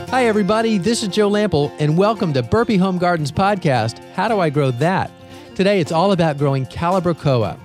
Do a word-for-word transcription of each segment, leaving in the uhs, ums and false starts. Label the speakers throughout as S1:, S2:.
S1: Hi, everybody. This is Joe Lample, and welcome to Burpee Home Gardens podcast, How Do I Grow That? Today, it's all about growing Calibrachoa.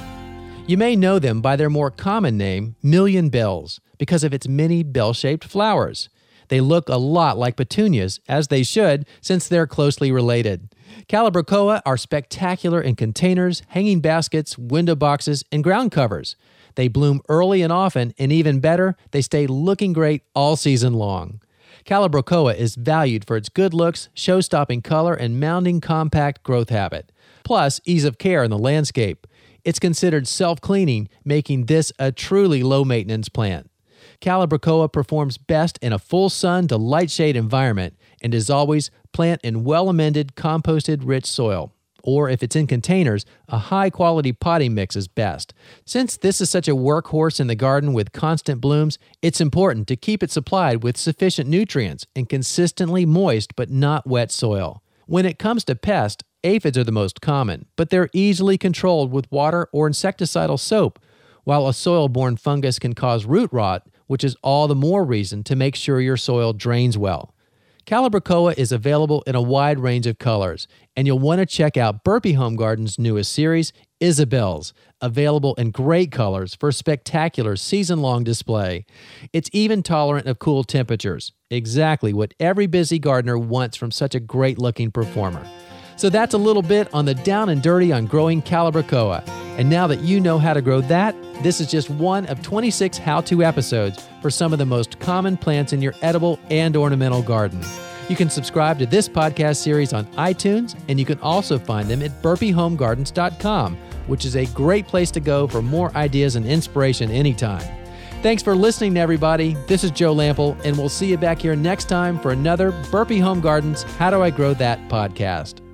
S1: You may know them by their more common name, million bells, because of its many bell-shaped flowers. They look a lot like petunias, as they should, since they're closely related. Calibrachoa are spectacular in containers, hanging baskets, window boxes, and ground covers. They bloom early and often, and even better, they stay looking great all season long. Calibrachoa is valued for its good looks, show-stopping color, and mounding compact growth habit, plus ease of care in the landscape. It's considered self-cleaning, making this a truly low-maintenance plant. Calibrachoa performs best in a full sun to light shade environment, and as always, plant in well-amended, composted, rich soil. Or if it's in containers, a high-quality potting mix is best. Since this is such a workhorse in the garden with constant blooms, it's important to keep it supplied with sufficient nutrients and consistently moist but not wet soil. When it comes to pests, aphids are the most common, but they're easily controlled with water or insecticidal soap, while a soil-borne fungus can cause root rot, which is all the more reason to make sure your soil drains well. Calibrachoa is available in a wide range of colors, and you'll want to check out Burpee Home Gardens' newest series, Isabel's, available in great colors for spectacular season-long display. It's even tolerant of cool temperatures, exactly what every busy gardener wants from such a great-looking performer. So that's a little bit on the down and dirty on growing Calibrachoa. And now that you know how to grow that, this is just one of twenty-six how-to episodes for some of the most common plants in your edible and ornamental garden. You can subscribe to this podcast series on iTunes, and you can also find them at burpee home gardens dot com, which is a great place to go for more ideas and inspiration anytime. Thanks for listening, everybody. This is Joe Lample, and we'll see you back here next time for another Burpee Home Gardens How Do I Grow That podcast.